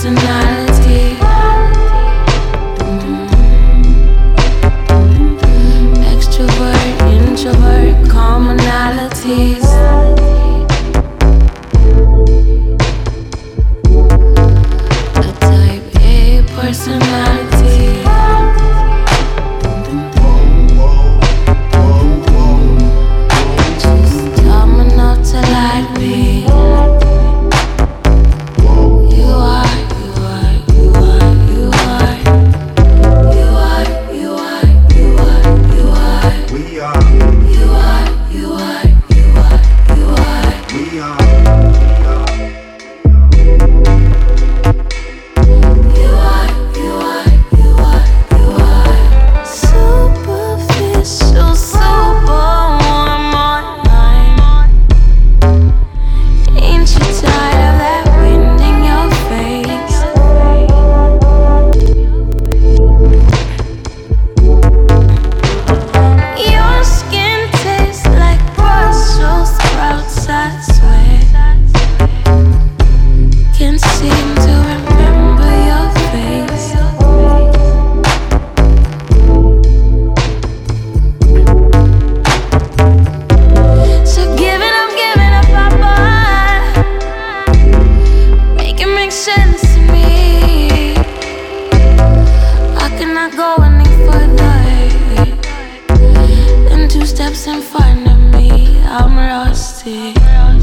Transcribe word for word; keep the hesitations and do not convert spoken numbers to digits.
personality. Extrovert, introvert, commonalities. A type A personality. Just dumb enough to like me. You are, you are, you are, you are. You are, you are, you are, you are. We are. You are, you are, you are, you are. We are. You are, you are, you are, you are. Superficial, super warm online. Ain't you tired of that wind in your face? Your skin tastes like Brussels sprouts, I swear. Can't seem to remember your face. So giving up, giving up, Papa. Make it make sense to me. I cannot go any further than two steps in front of me. I'm rusty.